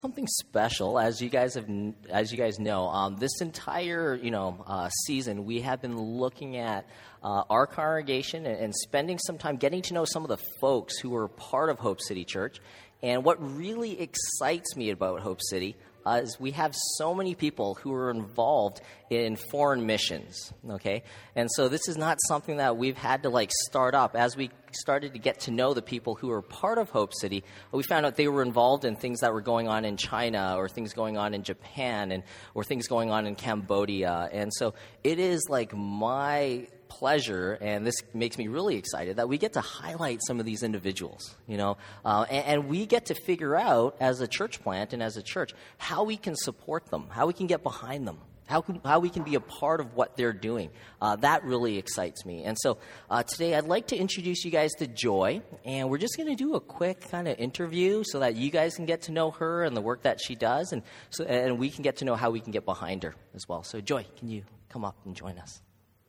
Something special, as you guys know, this entire season we have been looking at our congregation and spending some time getting to know some of the folks who are part of Hope City Church. And what really excites me about Hope City is we have so many people who are involved in foreign missions, okay? And so this is not something that we've had to start up. As we started to get to know the people who are part of Hope City, we found out they were involved in things that were going on in China or things going on in Japan or things going on in Cambodia. And so it is my pleasure, and this makes me really excited, that we get to highlight some of these individuals, and we get to figure out as a church plant and as a church how we can support them, how we can get behind them, how we can be a part of what they're doing. That really excites me. And so today I'd like to introduce you guys to Joy, and we're just going to do a quick kind of interview so that you guys can get to know her and the work that she does, and we can get to know how we can get behind her as well. So Joy, can you come up and join us?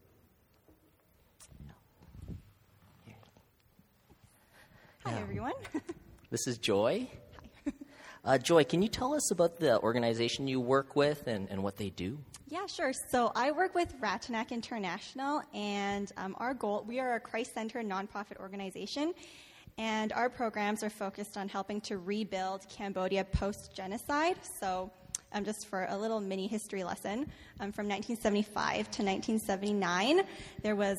Hi, everyone. This is Joy. Hi. Joy, can you tell us about the organization you work with and what they do? Yeah, sure. So I work with Ratanak International, and our goal, we are a Christ-centered nonprofit organization, and our programs are focused on helping to rebuild Cambodia post-genocide. So just for a little mini history lesson, from 1975 to 1979, there was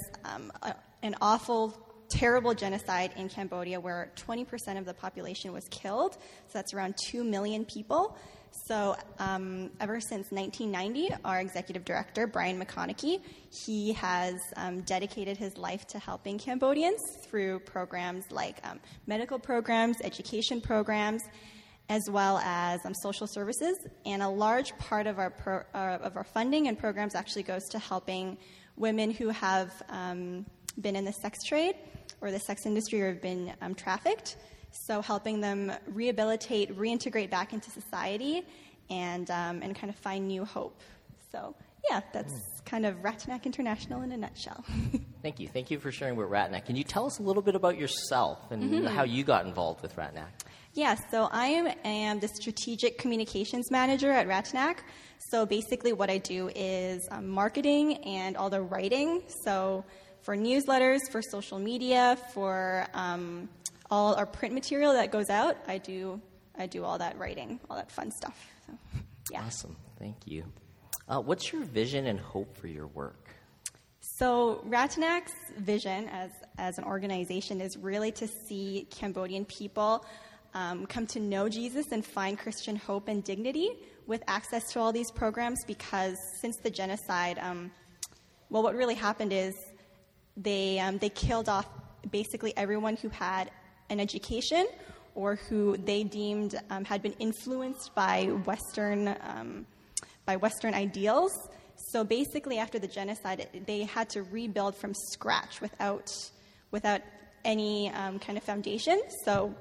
an awful terrible genocide in Cambodia where 20% of the population was killed. So that's around 2 million people. So ever since 1990, our executive director, Brian McConaughey, he has dedicated his life to helping Cambodians through programs like medical programs, education programs, as well as social services. And a large part of our funding and programs actually goes to helping women who have been in the sex trade or the sex industry or have been trafficked. So helping them rehabilitate, reintegrate back into society, and kind of find new hope. So yeah, that's kind of Ratanak International in a nutshell. Thank you. Thank you for sharing with Ratanak. Can you tell us a little bit about yourself and how you got involved with Ratanak? Yeah, so I am the strategic communications manager at Ratanak. So basically what I do is marketing and all the writing. So for newsletters, for social media, for all our print material that goes out, I do all that writing, all that fun stuff. So, yeah. Awesome. Thank you. What's your vision and hope for your work? So Ratanak's vision as an organization is really to see Cambodian people come to know Jesus and find Christian hope and dignity with access to all these programs, because since the genocide, what really happened is they killed off basically everyone who had an education or who they deemed had been influenced by Western ideals. So basically, after the genocide, they had to rebuild from scratch without any kind of foundation. So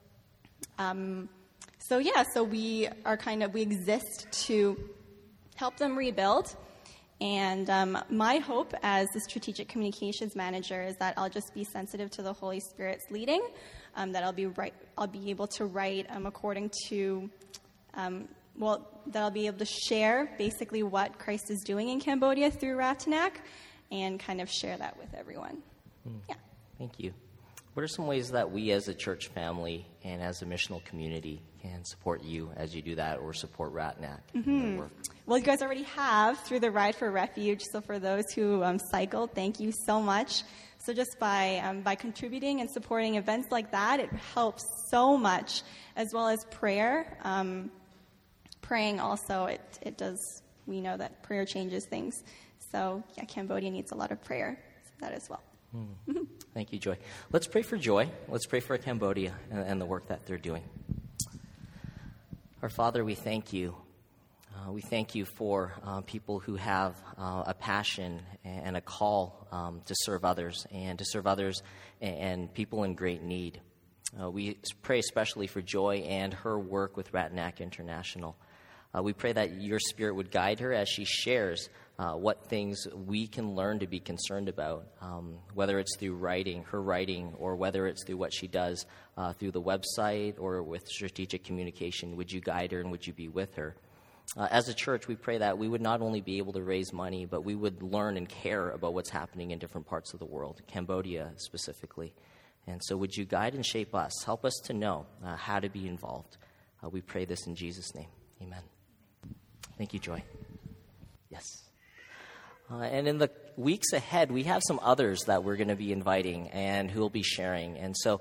we exist to help them rebuild. And my hope as the strategic communications manager is that I'll just be sensitive to the Holy Spirit's leading, that I'll be able to write according to, that I'll be able to share basically what Christ is doing in Cambodia through Ratanak and kind of share that with everyone. Yeah. Thank you. What are some ways that we as a church family and as a missional community can support you as you do that, or support Ratanak in their work? Well, you guys already have through the Ride for Refuge. So for those who cycled, thank you so much. So just by contributing and supporting events like that, it helps so much, as well as prayer. Praying also, it does. We know that prayer changes things. So yeah, Cambodia needs a lot of prayer. So that as well. Thank you, Joy. Let's pray for Joy. Let's pray for Cambodia and the work that they're doing. Our Father, we thank you. We thank you for people who have a passion and a call to serve others and people in great need. We pray especially for Joy and her work with Ratanak International. We pray that your Spirit would guide her as she shares what things we can learn to be concerned about, whether it's through her writing, or whether it's through what she does through the website or with strategic communication. Would you guide her and would you be with her? As a church, we pray that we would not only be able to raise money, but we would learn and care about what's happening in different parts of the world, Cambodia specifically. And so would you guide and shape us? Help us to know how to be involved. We pray this in Jesus' name. Amen. Thank you, Joy. Yes. And in the weeks ahead, we have some others that we're going to be inviting and who will be sharing. And so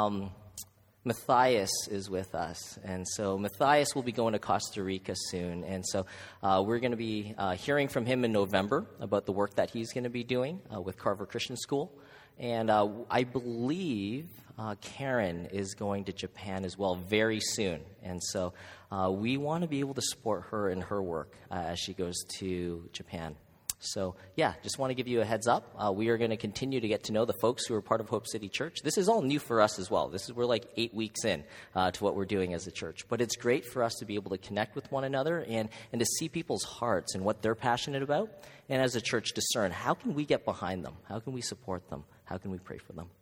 Matthias is with us. And so Matthias will be going to Costa Rica soon. And so we're going to be hearing from him in November about the work that he's going to be doing with Carver Christian School. And I believe Karen is going to Japan as well very soon. And so we want to be able to support her in her work as she goes to Japan. So, yeah, just want to give you a heads up. We are going to continue to get to know the folks who are part of Hope City Church. This is all new for us as well. We're like 8 weeks in to what we're doing as a church. But it's great for us to be able to connect with one another and to see people's hearts and what they're passionate about. And as a church, discern how can we get behind them? How can we support them? How can we pray for them?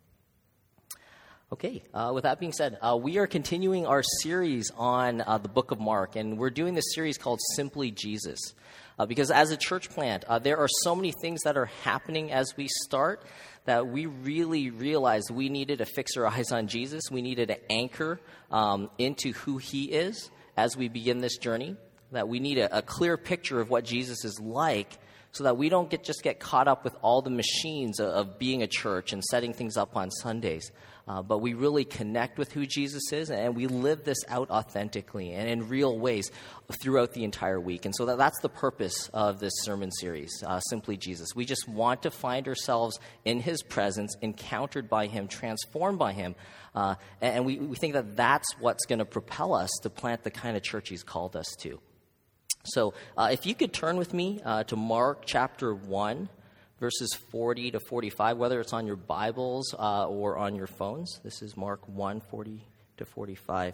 Okay, with that being said, we are continuing our series on the book of Mark, and we're doing this series called Simply Jesus. Because as a church plant, there are so many things that are happening as we start that we really realized we needed to fix our eyes on Jesus. We needed to anchor into who he is as we begin this journey, that we need a clear picture of what Jesus is like so that we don't just get caught up with all the machines of being a church and setting things up on Sundays. But we really connect with who Jesus is, and we live this out authentically and in real ways throughout the entire week. And so that's the purpose of this sermon series, Simply Jesus. We just want to find ourselves in his presence, encountered by him, transformed by him. And we think that that's what's going to propel us to plant the kind of church he's called us to. So if you could turn with me to Mark chapter 1. Verses 40 to 45, whether it's on your Bibles or on your phones. This is Mark 1, 40 to 45.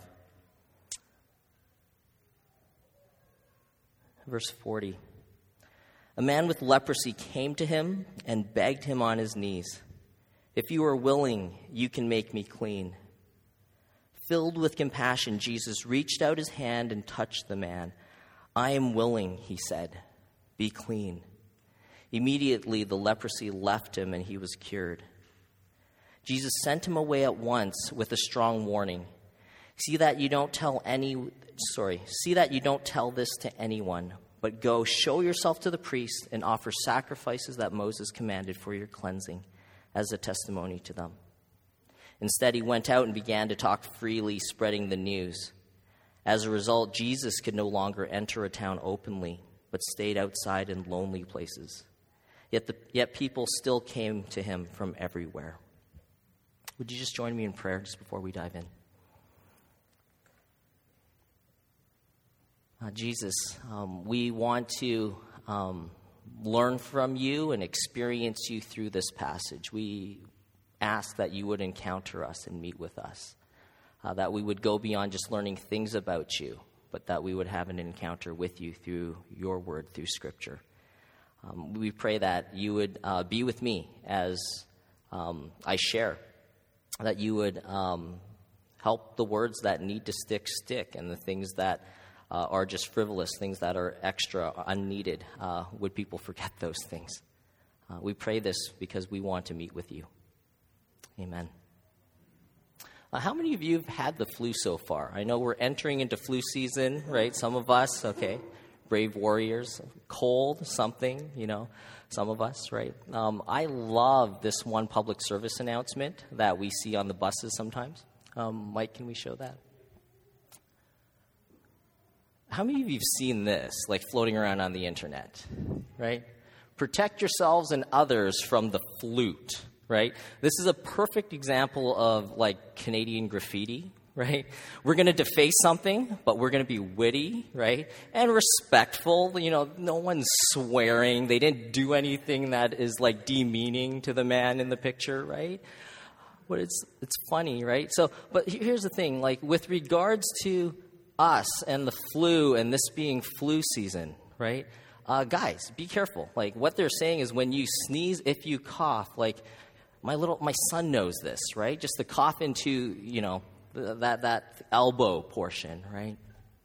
Verse 40. A man with leprosy came to him and begged him on his knees, "If you are willing, you can make me clean." Filled with compassion, Jesus reached out his hand and touched the man. "I am willing," he said. "Be clean." Immediately the leprosy left him and he was cured. Jesus sent him away at once with a strong warning. See that you don't tell this to anyone, but go show yourself to the priest and offer sacrifices that Moses commanded for your cleansing as a testimony to them. Instead, he went out and began to talk freely, spreading the news. As a result, Jesus could no longer enter a town openly, but stayed outside in lonely places. Yet people still came to him from everywhere. Would you just join me in prayer just before we dive in? Jesus, we want to learn from you and experience you through this passage. We ask that you would encounter us and meet with us, that we would go beyond just learning things about you, but that we would have an encounter with you through your word, through Scripture. We pray that you would be with me as I share, that you would help the words that need to stick, and the things that are just frivolous, things that are extra, unneeded. Would people forget those things? We pray this because we want to meet with you. Amen. How many of you have had the flu so far? I know we're entering into flu season, right? Some of us, okay. Brave warriors, cold, something, some of us, right? I love this one public service announcement that we see on the buses sometimes. Mike, can we show that? How many of you have seen this, like floating around on the internet, right? Protect yourselves and others from the flute, right? This is a perfect example of, like, Canadian graffiti, right? We're going to deface something, but we're going to be witty, right? And respectful. No one's swearing. They didn't do anything that is, like, demeaning to the man in the picture, right? But it's funny, right? So, but here's the thing, like, with regards to us and the flu and this being flu season, right? Guys, be careful. Like, what they're saying is when you sneeze, if you cough, like, my son knows this, right? Just to cough into, that elbow portion, right?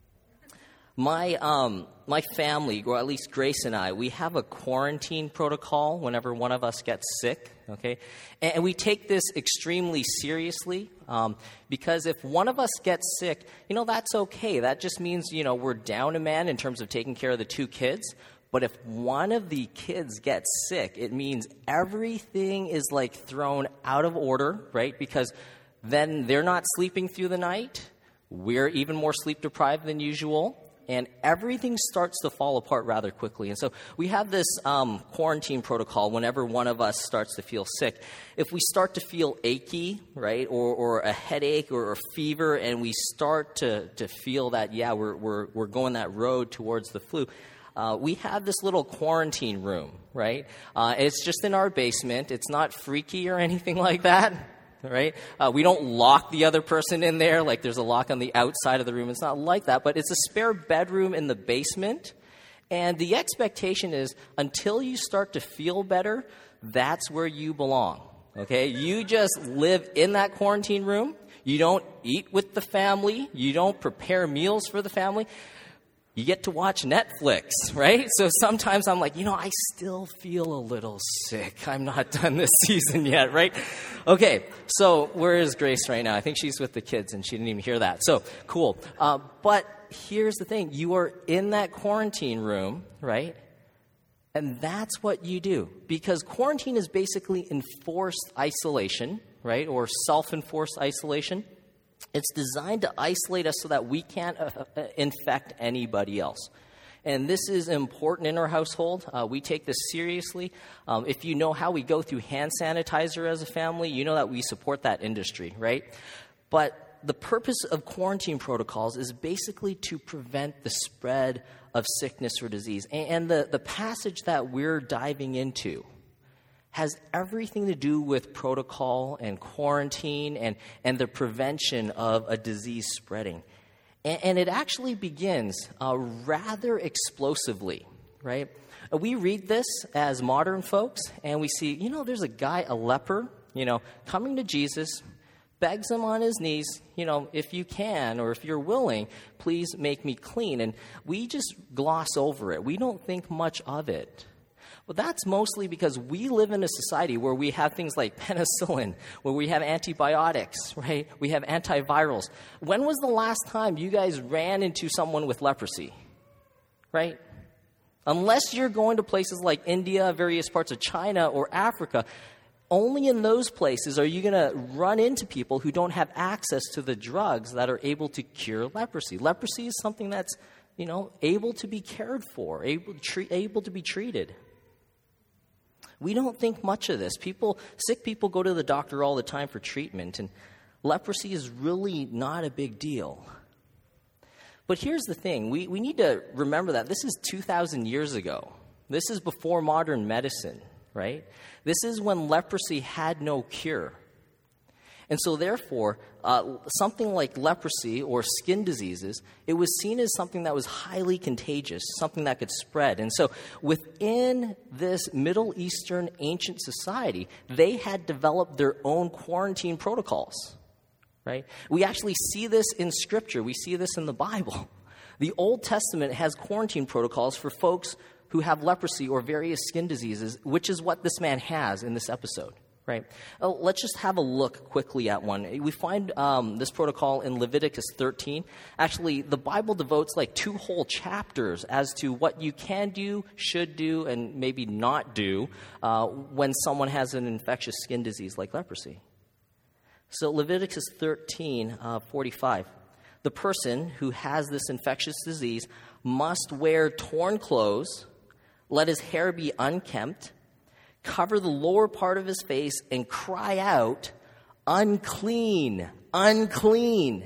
My family, or at least Grace and I, we have a quarantine protocol whenever one of us gets sick, okay? And we take this extremely seriously because if one of us gets sick, that's okay. That just means, we're down a man in terms of taking care of the two kids. But if one of the kids gets sick, it means everything is like thrown out of order, right? Because then they're not sleeping through the night. We're even more sleep deprived than usual. And everything starts to fall apart rather quickly. And so we have this quarantine protocol whenever one of us starts to feel sick. If we start to feel achy, right, or a headache or a fever, and we start to feel that, we're going that road towards the flu, we have this little quarantine room, right? It's just in our basement. It's not freaky or anything like that, right? We don't lock the other person in there like there's a lock on the outside of the room. It's not like that, but it's a spare bedroom in the basement. And the expectation is until you start to feel better, that's where you belong, okay? You just live in that quarantine room. You don't eat with the family. You don't prepare meals for the family. You get to watch Netflix, right? So sometimes I'm like, I still feel a little sick. I'm not done this season yet, right? Okay, so where is Grace right now? I think she's with the kids, and she didn't even hear that. So, cool. But here's the thing. You are in that quarantine room, right? And that's what you do. Because quarantine is basically enforced isolation, right? Or self-enforced isolation. It's designed to isolate us so that we can't infect anybody else. And this is important in our household. We take this seriously. If you know how we go through hand sanitizer as a family, you know that we support that industry, right? But the purpose of quarantine protocols is basically to prevent the spread of sickness or disease. And the passage that we're diving into has everything to do with protocol and quarantine and the prevention of a disease spreading. And it actually begins rather explosively, right? We read this as modern folks, and we see, there's a guy, a leper, coming to Jesus, begs him on his knees, if you can or if you're willing, please make me clean. And we just gloss over it. We don't think much of it. Well, that's mostly because we live in a society where we have things like penicillin, where we have antibiotics, right? We have antivirals. When was the last time you guys ran into someone with leprosy, right? Unless you're going to places like India, various parts of China, or Africa, only in those places are you going to run into people who don't have access to the drugs that are able to cure leprosy. Leprosy is something that's, able to be cared for, able to be treated. We don't think much of this. Sick people go to the doctor all the time for treatment, and leprosy is really not a big deal. But here's the thing. We need to remember that this is 2,000 years ago. This is before modern medicine, right? This is when leprosy had no cure. And so therefore, something like leprosy or skin diseases, it was seen as something that was highly contagious, something that could spread. And so within this Middle Eastern ancient society, they had developed their own quarantine protocols, right? We actually see this in Scripture. We see this in the Bible. The Old Testament has quarantine protocols for folks who have leprosy or various skin diseases, which is what this man has in this episode. Right. Let's just have a look quickly at one. We find this protocol in Leviticus 13. Actually, the Bible devotes like 2 whole chapters as to what you can do, should do, and maybe not do when someone has an infectious skin disease like leprosy. So Leviticus 13:45. The person who has this infectious disease must wear torn clothes, let his hair be unkempt, cover the lower part of his face, and cry out, unclean, unclean.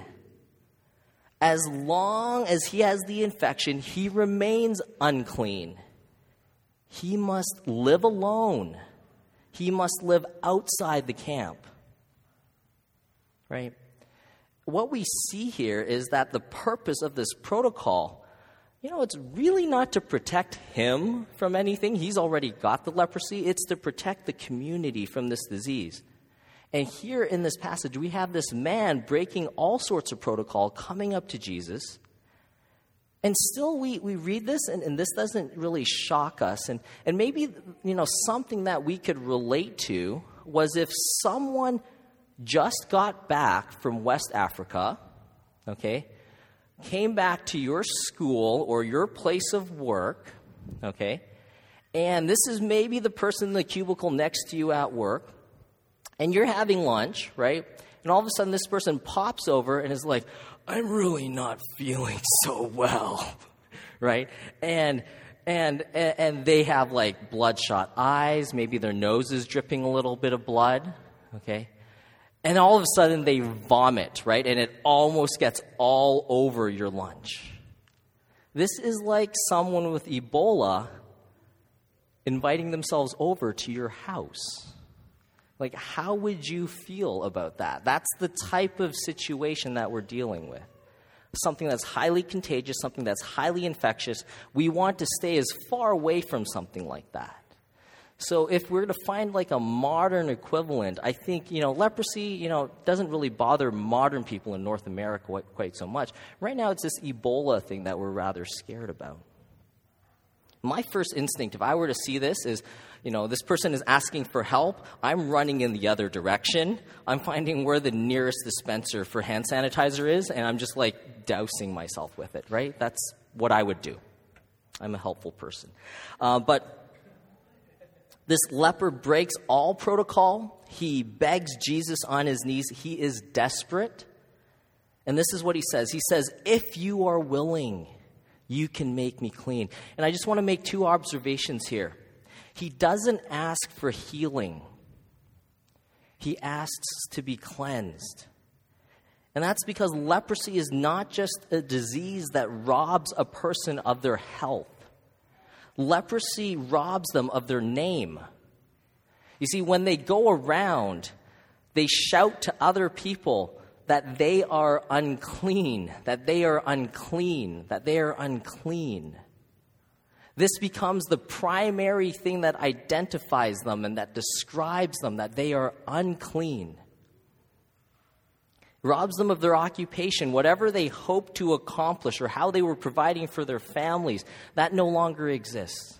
As long as he has the infection, he remains unclean. He must live alone. He must live outside the camp. Right? what we see here is that the purpose of this protocol, it's really not to protect him from anything. He's already got the leprosy. It's to protect the community from this disease. And here in this passage, we have this man breaking all sorts of protocol, coming up to Jesus. And still we read this, and this doesn't really shock us. And maybe, something that we could relate to was if someone just got back from West Africa, okay, came back to your school or your place of work, okay, and this is maybe the person in the cubicle next to you at work, and you're having lunch, right, and all of a sudden this person pops over and is like, I'm really not feeling so well, right, and they have like bloodshot eyes, maybe their nose is dripping a little bit of blood, okay, and all of a sudden they vomit, right? And it almost gets all over your lunch. This is like someone with Ebola inviting themselves over to your house. Like, how would you feel about that? That's the type of situation that we're dealing with. Something that's highly contagious, something that's highly infectious. We want to stay as far away from something like that. So if we're to find like a modern equivalent, I think, leprosy, doesn't really bother modern people in North America quite so much. Right now, it's this Ebola thing that we're rather scared about. My first instinct, if I were to see this, is, this person is asking for help. I'm running in the other direction. I'm finding where the nearest dispenser for hand sanitizer is, and I'm just like dousing myself with it, right? That's what I would do. I'm a helpful person. But this leper breaks all protocol. He begs Jesus on his knees. He is desperate. And this is what he says. He says, if you are willing, you can make me clean. And I just want to make two observations here. He doesn't ask for healing. He asks to be cleansed. And that's because leprosy is not just a disease that robs a person of their health. Leprosy robs them of their name. You see, when they go around, they shout to other people that they are unclean, that they are unclean, that they are unclean. This becomes the primary thing that identifies them and that describes them, that they are unclean. Robs them of their occupation, whatever they hoped to accomplish or how they were providing for their families, that no longer exists.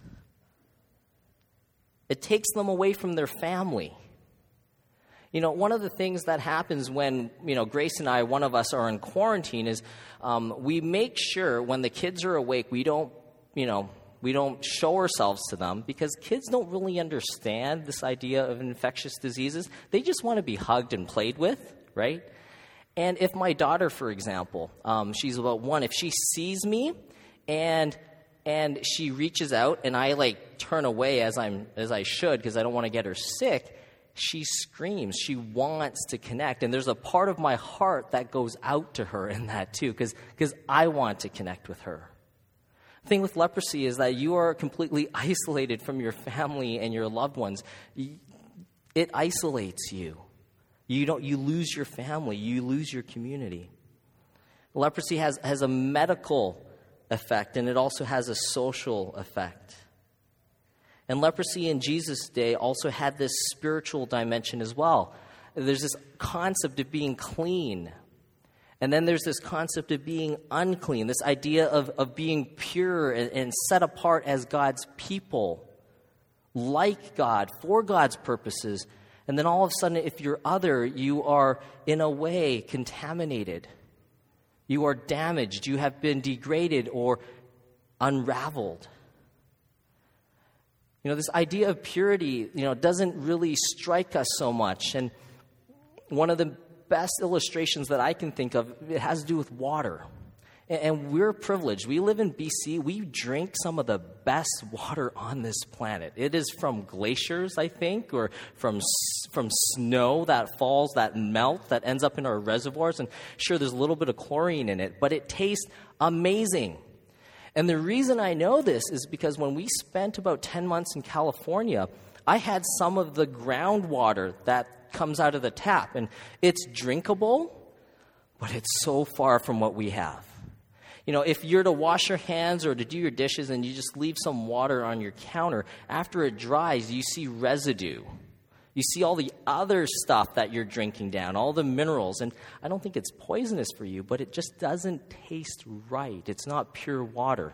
It takes them away from their family. One of the things that happens when, Grace and I, one of us are in quarantine is we make sure when the kids are awake, we don't show ourselves to them because kids don't really understand this idea of infectious diseases. They just want to be hugged and played with, right? And if my daughter, for example, she's about 1, if she sees me and she reaches out and I turn away as I should because I don't want to get her sick, she screams. She wants to connect. And there's a part of my heart that goes out to her in that too because I want to connect with her. The thing with leprosy is that you are completely isolated from your family and your loved ones. It isolates you. You lose your family. You lose your community. Leprosy has a medical effect, and it also has a social effect. And leprosy in Jesus' day also had this spiritual dimension as well. There's this concept of being clean. And then there's this concept of being unclean, this idea of being pure and set apart as God's people, like God, for God's purposes. And then all of a sudden, if you're other, you are, in a way, contaminated. You are damaged. You have been degraded or unraveled. This idea of purity, doesn't really strike us so much. And one of the best illustrations that I can think of, it has to do with water. And we're privileged. We live in BC. We drink some of the best water on this planet. It is from glaciers, I think, or from snow that falls, that melts, that ends up in our reservoirs. And sure, there's a little bit of chlorine in it, but it tastes amazing. And the reason I know this is because when we spent about 10 months in California, I had some of the groundwater that comes out of the tap. And it's drinkable, but it's so far from what we have. If you're to wash your hands or to do your dishes and you just leave some water on your counter, after it dries, you see residue. You see all the other stuff that you're drinking down, all the minerals. And I don't think it's poisonous for you, but it just doesn't taste right. It's not pure water.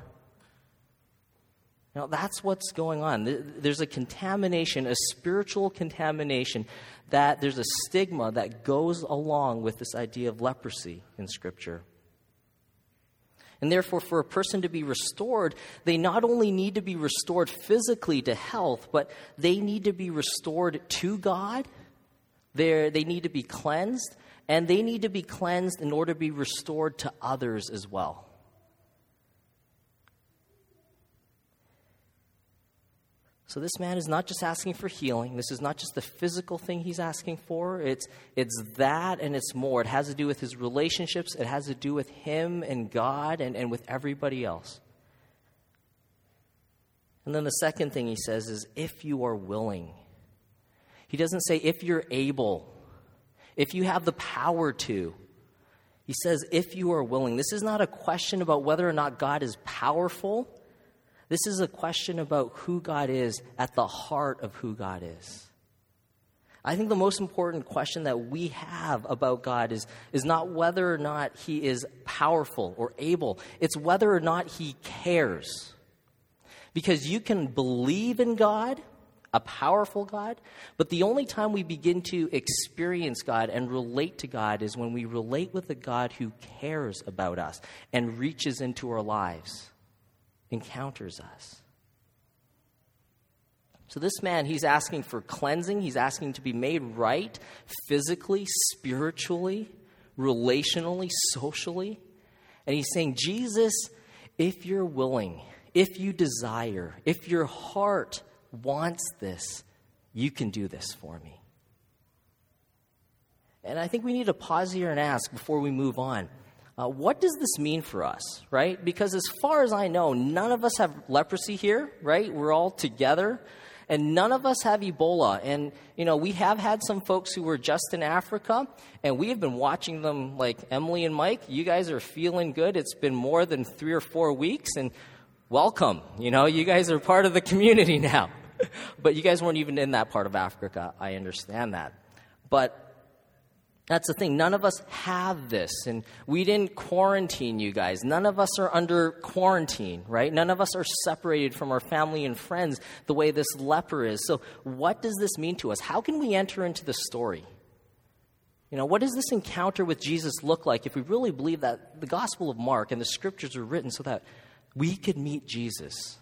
Now, that's what's going on. There's a contamination, a spiritual contamination, that there's a stigma that goes along with this idea of leprosy in Scripture. And therefore, for a person to be restored, they not only need to be restored physically to health, but they need to be restored to God. They need to be cleansed, and they need to be cleansed in order to be restored to others as well. So this man is not just asking for healing. This is not just the physical thing he's asking for. It's that and it's more. It has to do with his relationships. It has to do with him and God and with everybody else. And then the second thing he says is, if you are willing. He doesn't say if you're able, if you have the power to. He says if you are willing. This is not a question about whether or not God is powerful. This is a question about who God is at the heart of who God is. I think the most important question that we have about God is not whether or not he is powerful or able. It's whether or not he cares. Because you can believe in God, a powerful God, but the only time we begin to experience God and relate to God is when we relate with a God who cares about us and reaches into our lives. Encounters us. So this man, he's asking for cleansing. He's asking to be made right physically, spiritually, relationally, socially. And he's saying, Jesus, if you're willing, if you desire, if your heart wants this, you can do this for me. And I think we need to pause here and ask before we move on. What does this mean for us, right? Because as far as I know, none of us have leprosy here, right? We're all together, and none of us have Ebola. And, we have had some folks who were just in Africa, and we have been watching them, like Emily and Mike. You guys are feeling good. It's been more than 3 or 4 weeks, and welcome. You guys are part of the community now. But you guys weren't even in that part of Africa. I understand that. But that's the thing. None of us have this, and we didn't quarantine you guys. None of us are under quarantine, right? None of us are separated from our family and friends the way this leper is. So what does this mean to us? How can we enter into the story? What does this encounter with Jesus look like if we really believe that the Gospel of Mark and the Scriptures are written so that we could meet Jesus?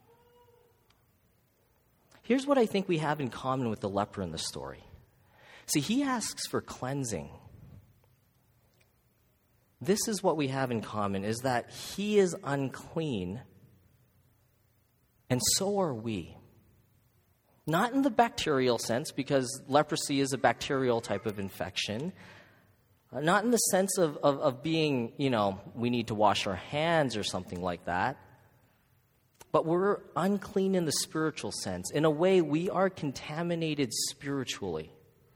Here's what I think we have in common with the leper in the story. See, he asks for cleansing. This is what we have in common, is that he is unclean, and so are we. Not in the bacterial sense, because leprosy is a bacterial type of infection. Not in the sense of being, we need to wash our hands or something like that. But we're unclean in the spiritual sense. In a way, we are contaminated spiritually.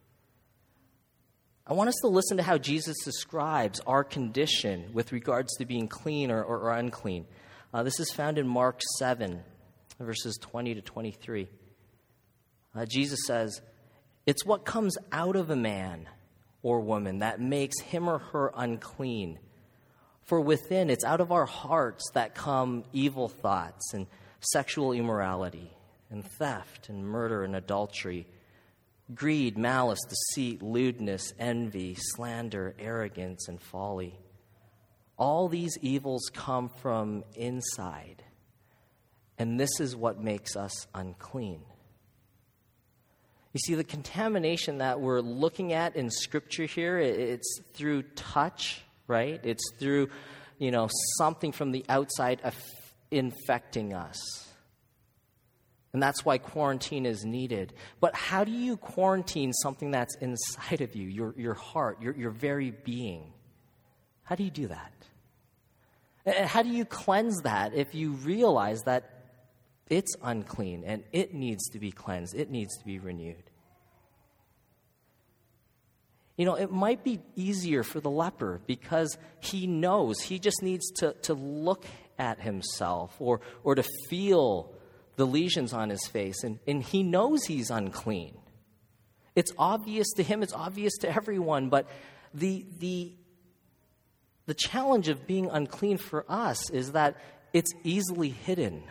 I want us to listen to how Jesus describes our condition with regards to being clean or unclean. This is found in Mark 7, verses 20 to 23. Jesus says, "It's what comes out of a man or woman that makes him or her unclean. For within, it's out of our hearts that come evil thoughts and sexual immorality and theft and murder and adultery, greed, malice, deceit, lewdness, envy, slander, arrogance, and folly. All these evils come from inside, and this is what makes us unclean." You see, the contamination that we're looking at in Scripture here, it's through touch, right? It's through, something from the outside infecting us. And that's why quarantine is needed. But how do you quarantine something that's inside of you, your heart, your very being? How do you do that? And how do you cleanse that if you realize that it's unclean and it needs to be cleansed, it needs to be renewed? It might be easier for the leper because he knows he just needs to look at himself or to feel the lesions on his face, and he knows he's unclean. It's obvious to him, it's obvious to everyone, but the challenge of being unclean for us is that it's easily hidden.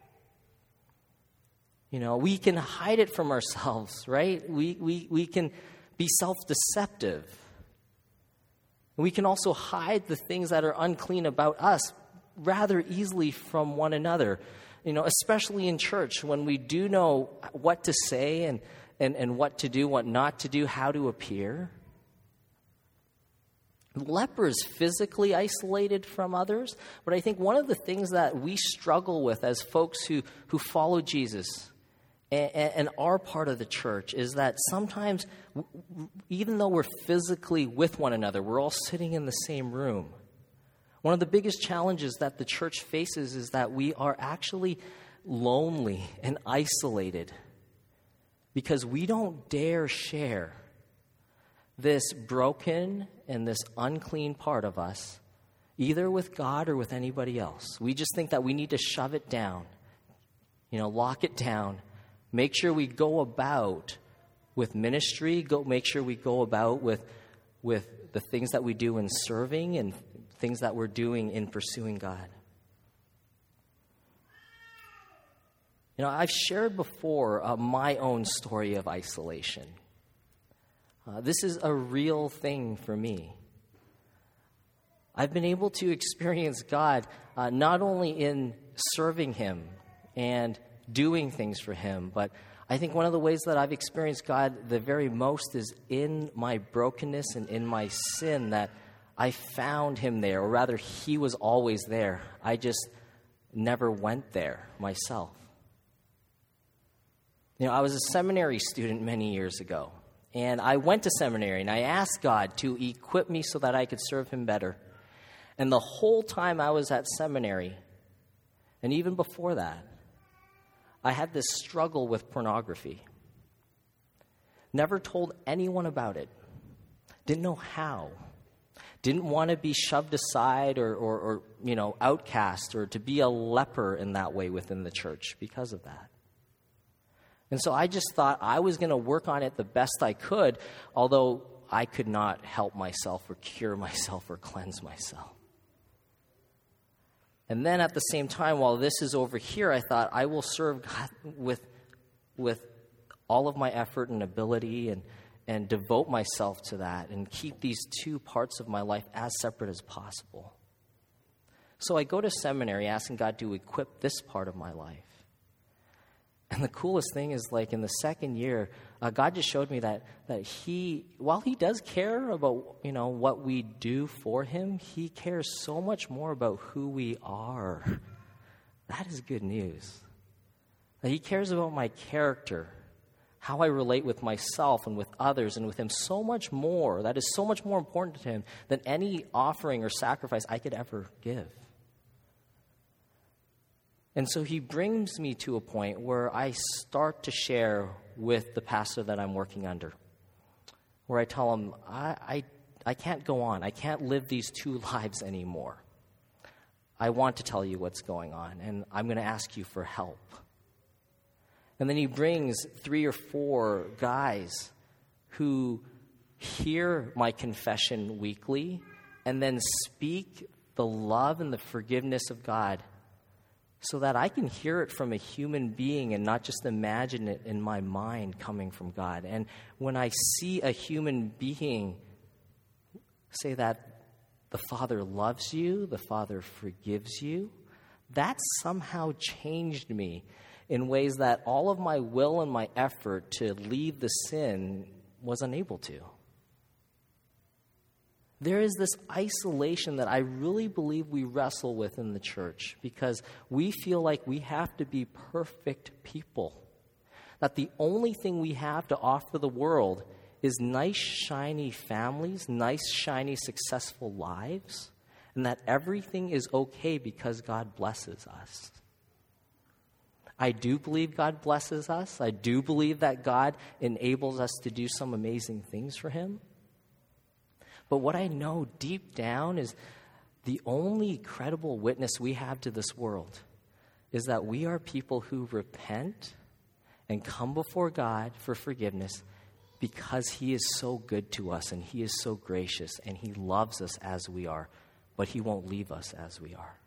We can hide it from ourselves, right? We can be self-deceptive. We can also hide the things that are unclean about us rather easily from one another, especially in church when we do know what to say and what to do, what not to do, how to appear. Lepers physically isolated from others, but I think one of the things that we struggle with as folks who follow Jesus and are part of the church is that sometimes, even though we're physically with one another, we're all sitting in the same room. One of the biggest challenges that the church faces is that we are actually lonely and isolated because we don't dare share this broken and this unclean part of us, either with God or with anybody else. We just think that we need to shove it down, lock it down, make sure we go about with ministry, make sure we go about with the things that we do in serving and things that we're doing in pursuing God. I've shared before my own story of isolation. This is a real thing for me. I've been able to experience God not only in serving Him and doing things for Him, but I think one of the ways that I've experienced God the very most is in my brokenness and in my sin, that I found Him there, or rather He was always there. I just never went there myself. I was a seminary student many years ago, and I went to seminary, and I asked God to equip me so that I could serve Him better. And the whole time I was at seminary, and even before that, I had this struggle with pornography. Never told anyone about it. Didn't know how. Didn't want to be shoved aside or outcast or to be a leper in that way within the church because of that. And so I just thought I was going to work on it the best I could, although I could not help myself or cure myself or cleanse myself. And then at the same time, while this is over here, I thought I will serve God with all of my effort and ability and devote myself to that and keep these two parts of my life as separate as possible. So I go to seminary asking God to equip this part of my life. And the coolest thing is, in the second year, God just showed me that He, while He does care about, what we do for Him, He cares so much more about who we are. That is good news. That He cares about my character, how I relate with myself and with others and with Him so much more. That is so much more important to Him than any offering or sacrifice I could ever give. And so He brings me to a point where I start to share with the pastor that I'm working under, where I tell him, I can't go on. I can't live these two lives anymore. I want to tell you what's going on, and I'm going to ask you for help. And then he brings 3 or 4 guys who hear my confession weekly and then speak the love and the forgiveness of God so that I can hear it from a human being and not just imagine it in my mind coming from God. And when I see a human being say that the Father loves you, the Father forgives you, that somehow changed me in ways that all of my will and my effort to leave the sin was unable to. There is this isolation that I really believe we wrestle with in the church because we feel like we have to be perfect people. That the only thing we have to offer the world is nice, shiny families, nice, shiny, successful lives, and that everything is okay because God blesses us. I do believe God blesses us. I do believe that God enables us to do some amazing things for Him. But what I know deep down is the only credible witness we have to this world is that we are people who repent and come before God for forgiveness because he is so good to us and he is so gracious and he loves us as we are, but he won't leave us as we are.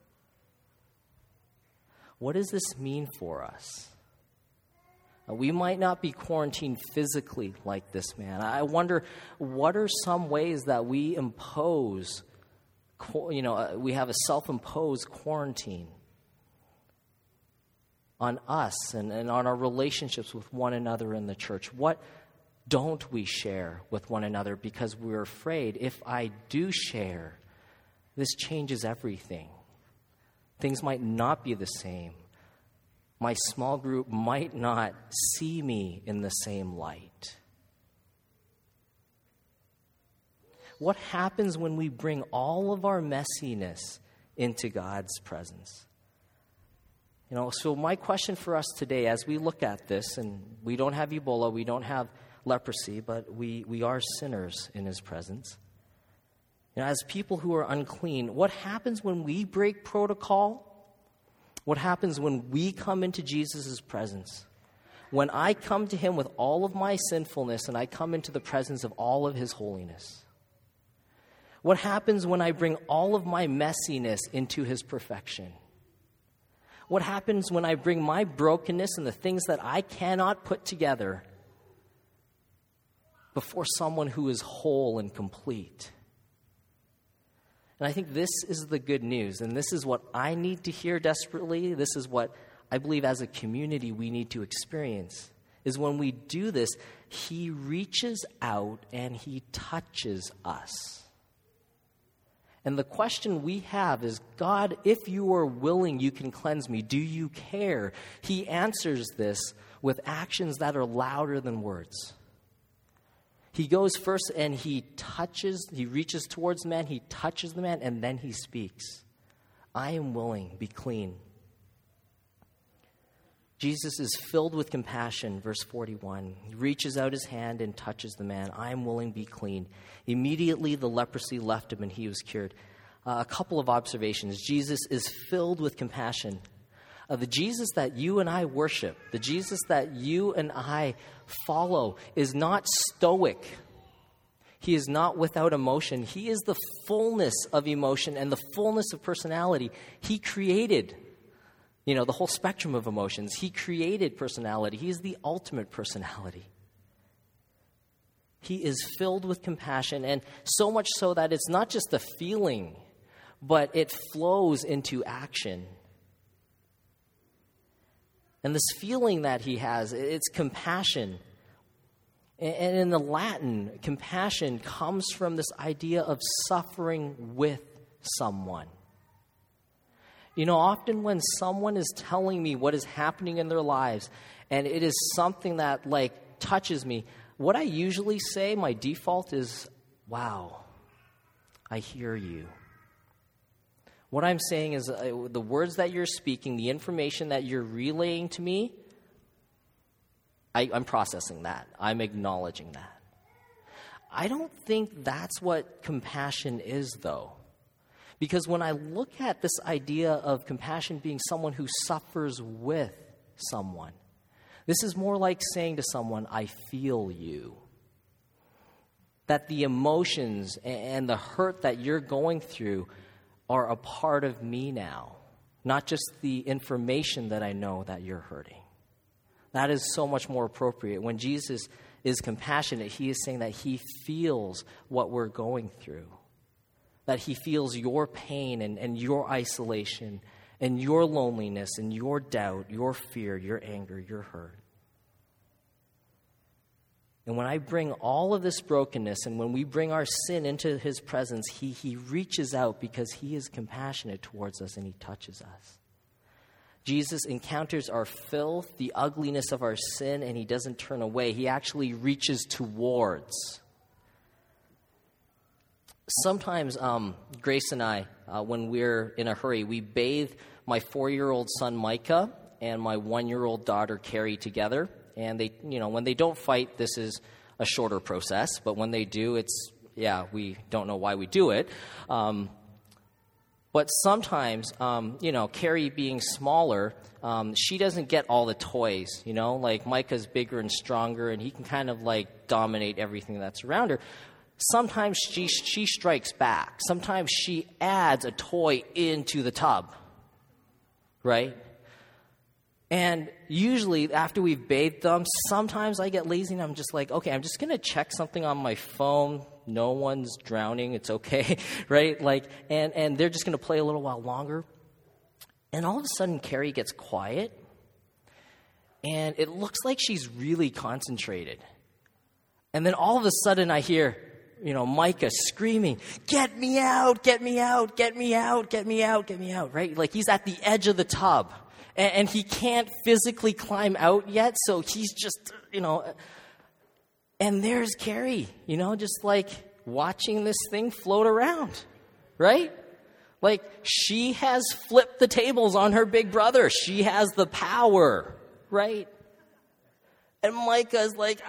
What does this mean for us? We might not be quarantined physically like this man. I wonder, what are some ways that we impose, we have a self-imposed quarantine on us and on our relationships with one another in the church? What don't we share with one another because we're afraid if I do share, this changes everything. Things might not be the same. My small group might not see me in the same light. What happens when we bring all of our messiness into God's presence? So my question for us today as we look at this, and we don't have Ebola, we don't have leprosy, but we are sinners in his presence. As people who are unclean, what happens when we break protocol? What happens when we come into Jesus' presence? When I come to him with all of my sinfulness and I come into the presence of all of his holiness? What happens when I bring all of my messiness into his perfection? What happens when I bring my brokenness and the things that I cannot put together before someone who is whole and complete? And I think this is the good news, and this is what I need to hear desperately. This is what I believe as a community we need to experience, is when we do this, he reaches out and he touches us. And the question we have is, God, if you are willing, you can cleanse me. Do you care? He answers this with actions that are louder than words. He goes first and he reaches towards the man, he touches the man, and then he speaks. I am willing, be clean. Jesus is filled with compassion, verse 41. He reaches out his hand and touches the man. I am willing, be clean. Immediately the leprosy left him and he was cured. A couple of observations. Jesus is filled with compassion. The Jesus that you and I worship, the Jesus that you and I follow, is not stoic. He is not without emotion. He is the fullness of emotion and the fullness of personality. He created, the whole spectrum of emotions. He created personality. He is the ultimate personality. He is filled with compassion, and so much so that it's not just a feeling, but it flows into action. And this feeling that he has, it's compassion. And in the Latin, compassion comes from this idea of suffering with someone. Often when someone is telling me what is happening in their lives, and it is something that, touches me, what I usually say, my default is, wow, I hear you. What I'm saying is the words that you're speaking, the information that you're relaying to me, I'm processing that. I'm acknowledging that. I don't think that's what compassion is, though. Because when I look at this idea of compassion being someone who suffers with someone, this is more like saying to someone, I feel you. That the emotions and the hurt that you're going through are a part of me now, not just the information that I know that you're hurting. That is so much more appropriate. When Jesus is compassionate, he is saying that he feels what we're going through, that he feels your pain and your isolation and your loneliness and your doubt, your fear, your anger, your hurt. And when I bring all of this brokenness and when we bring our sin into his presence, he reaches out because he is compassionate towards us and he touches us. Jesus encounters our filth, the ugliness of our sin, and he doesn't turn away. He actually reaches towards. Sometimes Grace and I, when we're in a hurry, we bathe my 4-year-old son Micah and my 1-year-old daughter Carrie together. And they, when they don't fight, this is a shorter process. But when they do, it's yeah, we don't know why we do it. But sometimes, Carrie being smaller, she doesn't get all the toys, like Micah's bigger and stronger, and he can kind of like dominate everything that's around her. Sometimes she strikes back. Sometimes she adds a toy into the tub, right? And usually after we've bathed them, sometimes I get lazy and I'm just like, okay, I'm just going to check something on my phone. No one's drowning. It's okay, right? And they're just going to play a little while longer. And all of a sudden, Carrie gets quiet. And it looks like she's really concentrated. And then all of a sudden I hear, Micah screaming, get me out, get me out, get me out, get me out, get me out, right? Like he's at the edge of the tub. And he can't physically climb out yet, so he's just, and there's Carrie, just like watching this thing float around, right? Like she has flipped the tables on her big brother. She has the power, right? And Micah's like,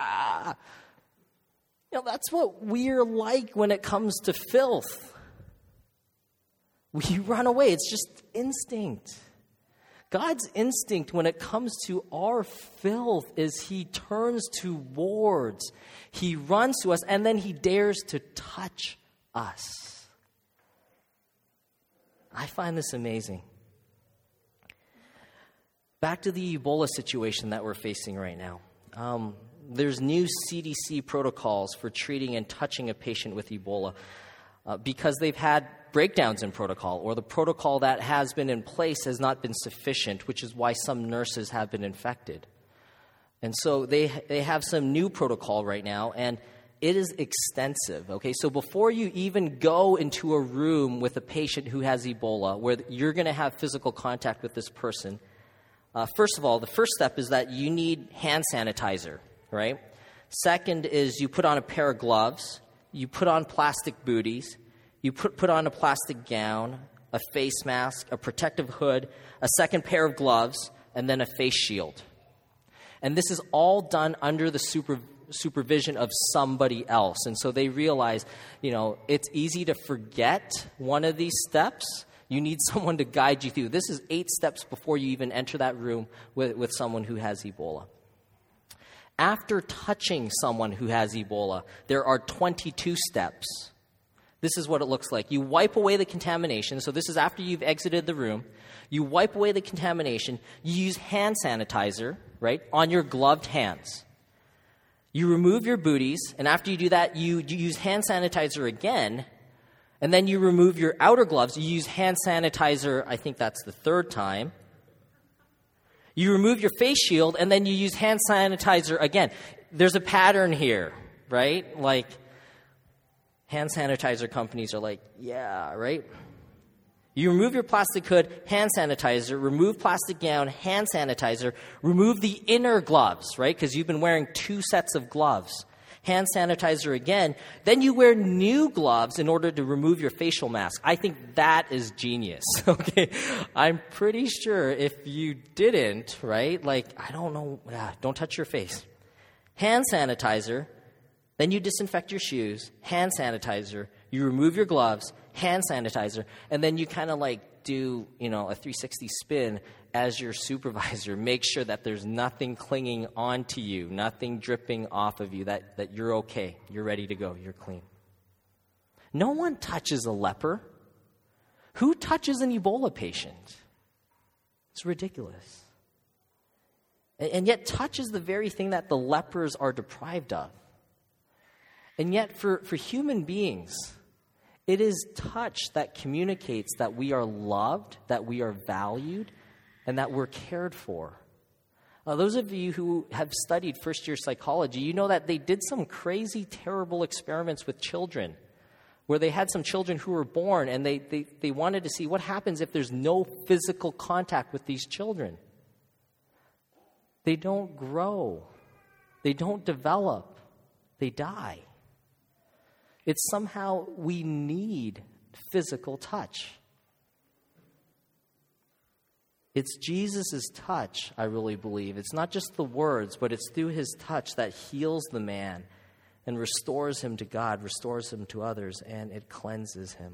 that's what we're like when it comes to filth. We run away. It's just instinct. God's instinct when it comes to our filth is he turns towards, he runs to us, and then he dares to touch us. I find this amazing. Back to the Ebola situation that we're facing right now. There's new CDC protocols for treating and touching a patient with Ebola because they've had breakdowns in protocol, or the protocol that has been in place has not been sufficient, which is why some nurses have been infected. And so they have some new protocol right now, and it is extensive. Okay, so before you even go into a room with a patient who has Ebola, where you're going to have physical contact with this person, first of all, the first step is that you need hand sanitizer, right? Second is you put on a pair of gloves, you put on plastic booties, you put on a plastic gown, a face mask, a protective hood, a second pair of gloves, and then a face shield. And this is all done under the supervision of somebody else. And so they realize, it's easy to forget one of these steps. You need someone to guide you through. This is 8 steps before you even enter that room with someone who has Ebola. After touching someone who has Ebola, there are 22 steps. This is what it looks like. You wipe away the contamination. So this is after you've exited the room. You wipe away the contamination. You use hand sanitizer, right, on your gloved hands. You remove your booties, and after you do that, you use hand sanitizer again, and then you remove your outer gloves. You use hand sanitizer, I think that's the 3rd time. You remove your face shield, and then you use hand sanitizer again. There's a pattern here, right? Like, hand sanitizer companies are like, yeah, right? You remove your plastic hood, hand sanitizer, remove plastic gown, hand sanitizer, remove the inner gloves, right? Because you've been wearing 2 sets of gloves. Hand sanitizer again. Then you wear new gloves in order to remove your facial mask. I think that is genius, okay? I'm pretty sure if you didn't, right? Like, I don't know, don't touch your face. Hand sanitizer. Then you disinfect your shoes, hand sanitizer, you remove your gloves, hand sanitizer, and then you kind of like do, a 360 spin as your supervisor. Make sure that there's nothing clinging onto you, nothing dripping off of you, that you're okay, you're ready to go, you're clean. No one touches a leper. Who touches an Ebola patient? It's ridiculous. And yet touch is the very thing that the lepers are deprived of. And yet, for human beings, it is touch that communicates that we are loved, that we are valued, and that we're cared for. Those of you who have studied first-year psychology, you know that they did some crazy, terrible experiments with children, where they had some children who were born, and they wanted to see what happens if there's no physical contact with these children. They don't grow. They don't develop. They die. It's somehow we need physical touch. It's Jesus' touch, I really believe. It's not just the words, but it's through his touch that heals the man and restores him to God, restores him to others, and it cleanses him.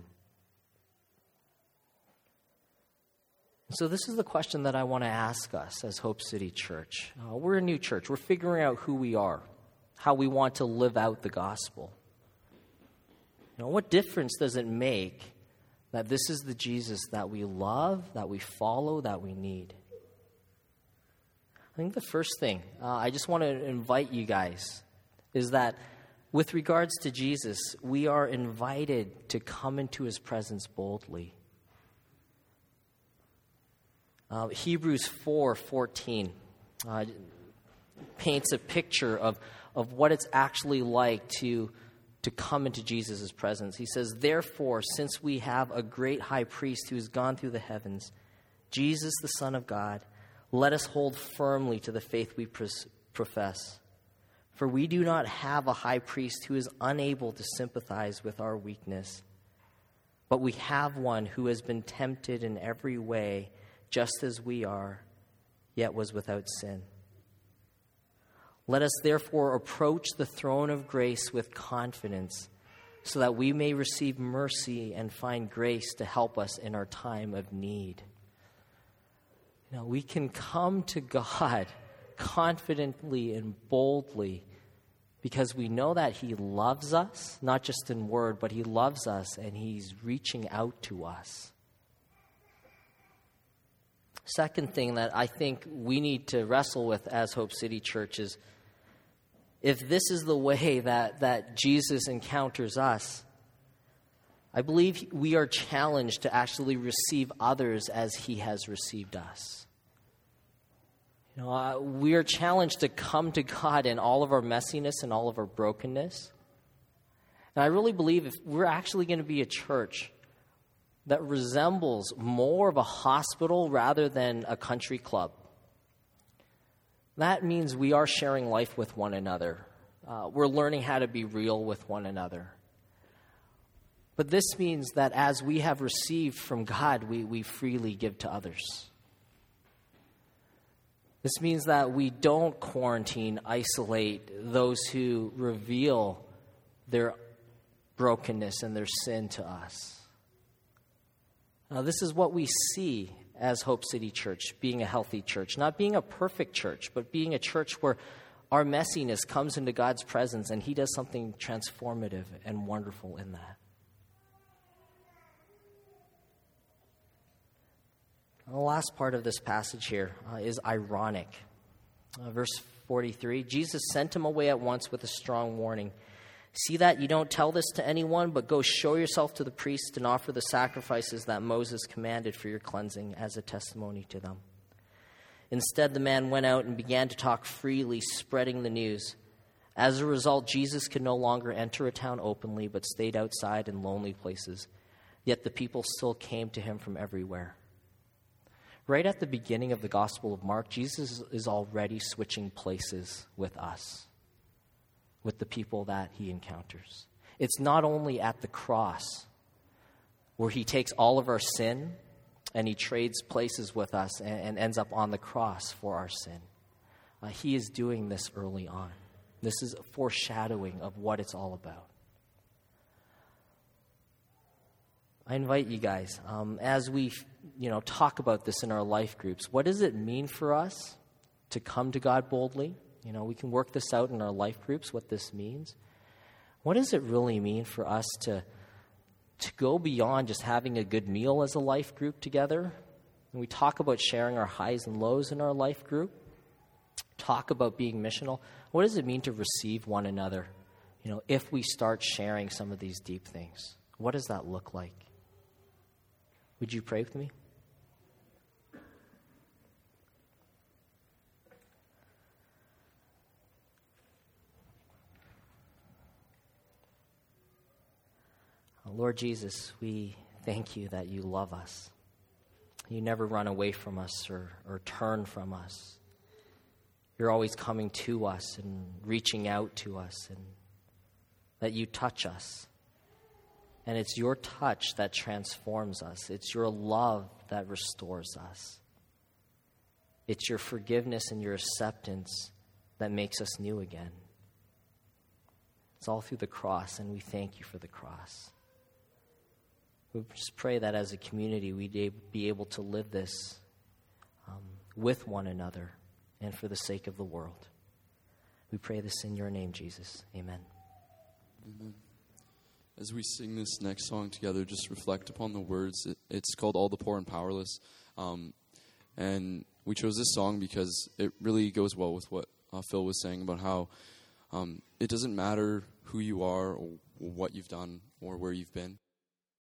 So this is the question that I want to ask us as Hope City Church. We're a new church. We're figuring out who we are, how we want to live out the gospel. What difference does it make that this is the Jesus that we love, that we follow, that we need? I think the first thing I just want to invite you guys is that with regards to Jesus, we are invited to come into his presence boldly. Hebrews 4:14 paints a picture of what it's actually like to come into Jesus' presence. He says, "Therefore, since we have a great high priest who has gone through the heavens, Jesus, the Son of God, let us hold firmly to the faith we profess. For we do not have a high priest who is unable to sympathize with our weakness, but we have one who has been tempted in every way, just as we are, yet was without sin. Let us therefore approach the throne of grace with confidence, so that we may receive mercy and find grace to help us in our time of need." We can come to God confidently and boldly because we know that he loves us, not just in word, but he loves us and he's reaching out to us. Second thing that I think we need to wrestle with as Hope City Church is, if this is the way that Jesus encounters us, I believe we are challenged to actually receive others as he has received us. We are challenged to come to God in all of our messiness and all of our brokenness. And I really believe if we're actually going to be a church that resembles more of a hospital rather than a country club, that means we are sharing life with one another. We're learning how to be real with one another. But this means that as we have received from God, we freely give to others. This means that we don't quarantine, isolate those who reveal their brokenness and their sin to us. Now, this is what we see as Hope City Church, being a healthy church. Not being a perfect church, but being a church where our messiness comes into God's presence and he does something transformative and wonderful in that. The last part of this passage here is ironic. Verse 43, Jesus sent him away at once with a strong warning. "See that you don't tell this to anyone, but go show yourself to the priest and offer the sacrifices that Moses commanded for your cleansing as a testimony to them." Instead, the man went out and began to talk freely, spreading the news. As a result, Jesus could no longer enter a town openly, but stayed outside in lonely places. Yet the people still came to him from everywhere. Right at the beginning of the Gospel of Mark, Jesus is already switching places with us, with the people that he encounters. It's not only at the cross where he takes all of our sin and he trades places with us and ends up on the cross for our sin. He is doing this early on. This is a foreshadowing of what it's all about. I invite you guys, as we talk about this in our life groups, what does it mean for us to come to God boldly? We can work this out in our life groups, what this means. What does it really mean for us to go beyond just having a good meal as a life group together? And we talk about sharing our highs and lows in our life group, talk about being missional. What does it mean to receive one another, if we start sharing some of these deep things? What does that look like? Would you pray with me? Lord Jesus, we thank you that you love us. You never run away from us or turn from us. You're always coming to us and reaching out to us, and that you touch us. And it's your touch that transforms us. It's your love that restores us. It's your forgiveness and your acceptance that makes us new again. It's all through the cross, and we thank you for the cross. We just pray that as a community we'd be able to live this with one another and for the sake of the world. We pray this in your name, Jesus. Amen. Amen. As we sing this next song together, just reflect upon the words. It's called All the Poor and Powerless. And we chose this song because it really goes well with what Phil was saying about how it doesn't matter who you are or what you've done or where you've been.